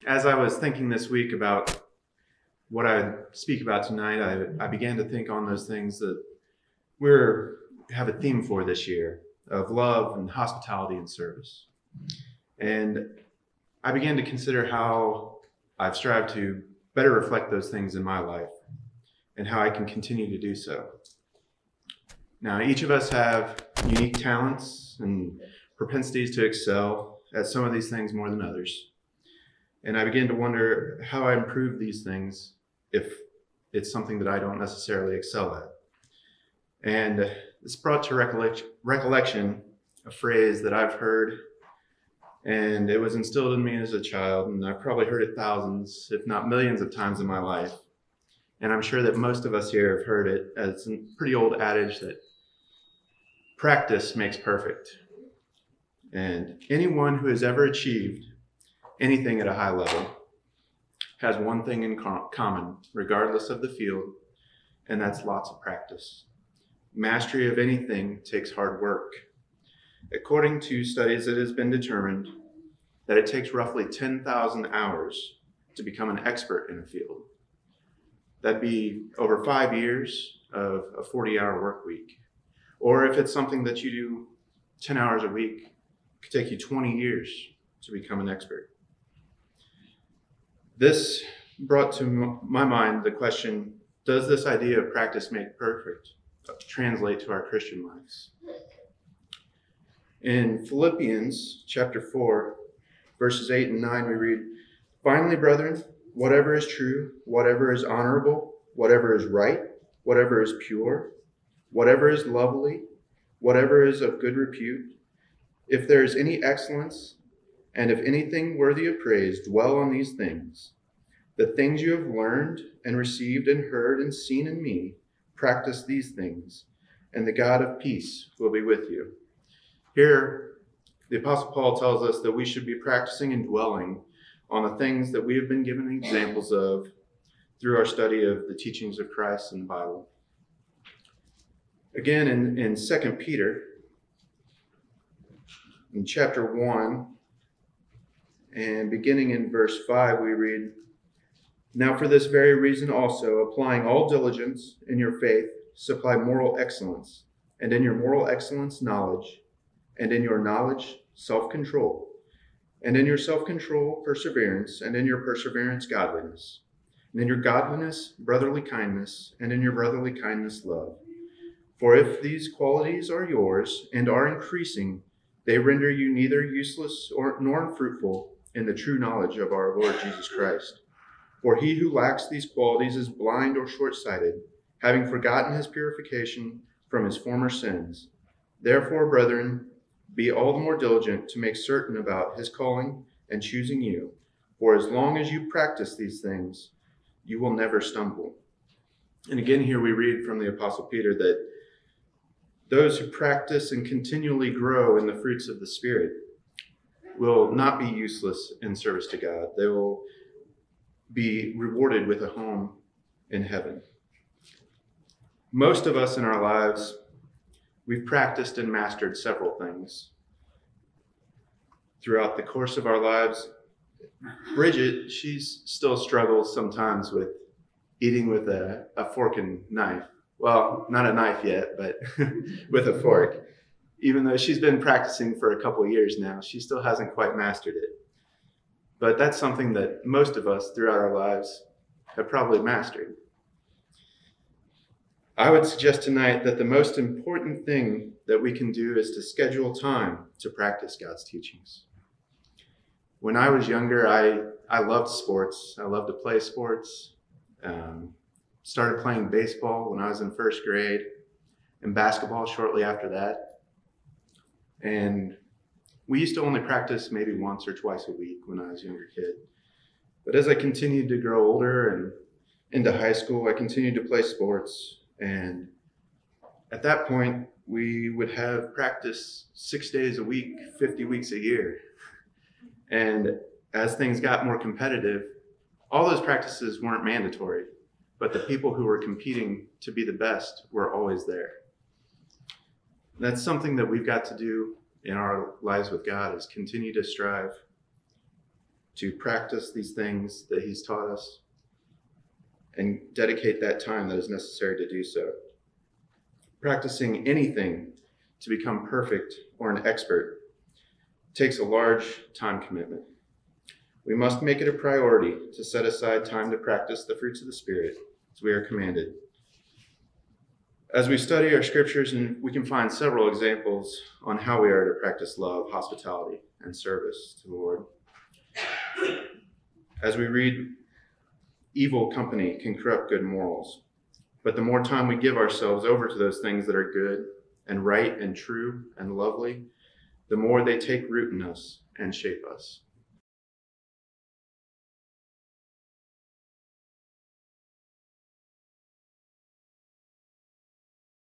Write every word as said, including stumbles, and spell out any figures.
As I was thinking this week about what I would speak about tonight, I, I began to think on those things that we're have a theme for this year of love and hospitality and service. And I began to consider how I've strived to better reflect those things in my life and how I can continue to do so. Now, each of us have unique talents and propensities to excel at some of these things more than others. And I began to wonder how I improve these things if it's something that I don't necessarily excel at. And this brought to recollect- recollection a phrase that I've heard, and it was instilled in me as a child, and I've probably heard it thousands, if not millions of times in my life. And I'm sure that most of us here have heard it as a pretty old adage that practice makes perfect. And anyone who has ever achieved anything at a high level has one thing in common, regardless of the field, and that's lots of practice. Mastery of anything takes hard work. According to studies, it has been determined that it takes roughly ten thousand hours to become an expert in a field. That'd be over five years of a forty-hour work week. Or if it's something that you do ten hours a week, it could take you twenty years to become an expert. This brought to my mind the question, does this idea of practice make perfect translate to our Christian lives? In Philippians chapter four, verses eight and nine, we read, "Finally, brethren, whatever is true, whatever is honorable, whatever is right, whatever is pure, whatever is lovely, whatever is of good repute, if there is any excellence, and if anything worthy of praise, dwell on these things. The things you have learned and received and heard and seen in me, practice these things, and the God of peace will be with you." Here, the Apostle Paul tells us that we should be practicing and dwelling on the things that we have been given examples of through our study of the teachings of Christ in the Bible. Again, in, in Second Peter, in chapter one, and beginning in verse five, we read, "Now for this very reason also, applying all diligence in your faith, supply moral excellence, and in your moral excellence, knowledge, and in your knowledge, self-control, and in your self-control, perseverance, and in your perseverance, godliness, and in your godliness, brotherly kindness, and in your brotherly kindness, love. For if these qualities are yours and are increasing, they render you neither useless or nor unfruitful in the true knowledge of our Lord Jesus Christ. For he who lacks these qualities is blind or short-sighted, having forgotten his purification from his former sins. Therefore, brethren, be all the more diligent to make certain about his calling and choosing you. For as long as you practice these things, you will never stumble." And again, here we read from the Apostle Peter that those who practice and continually grow in the fruits of the Spirit will not be useless in service to God. They will be rewarded with a home in heaven. Most of us in our lives, we've practiced and mastered several things. Throughout the course of our lives, Bridget, she still struggles sometimes with eating with a, a fork and knife. Well, not a knife yet, but with a fork. Even though she's been practicing for a couple years now, she still hasn't quite mastered it. But that's something that most of us throughout our lives have probably mastered. I would suggest tonight that the most important thing that we can do is to schedule time to practice God's teachings. When I was younger, I, I loved sports. I loved to play sports. Um, started playing baseball when I was in first grade and basketball shortly after that. And we used to only practice maybe once or twice a week when I was a younger kid. But as I continued to grow older and into high school, I continued to play sports. And at that point, we would have practice six days a week, fifty weeks a year. And as things got more competitive, all those practices weren't mandatory, but the people who were competing to be the best were always there. That's something that we've got to do in our lives with God, is continue to strive to practice these things that he's taught us and dedicate that time that is necessary to do so. Practicing anything to become perfect or an expert takes a large time commitment. We must make it a priority to set aside time to practice the fruits of the Spirit as we are commanded. As we study our scriptures, and we can find several examples on how we are to practice love, hospitality, and service to the Lord. As we read, evil company can corrupt good morals, but the more time we give ourselves over to those things that are good and right and true and lovely, the more they take root in us and shape us.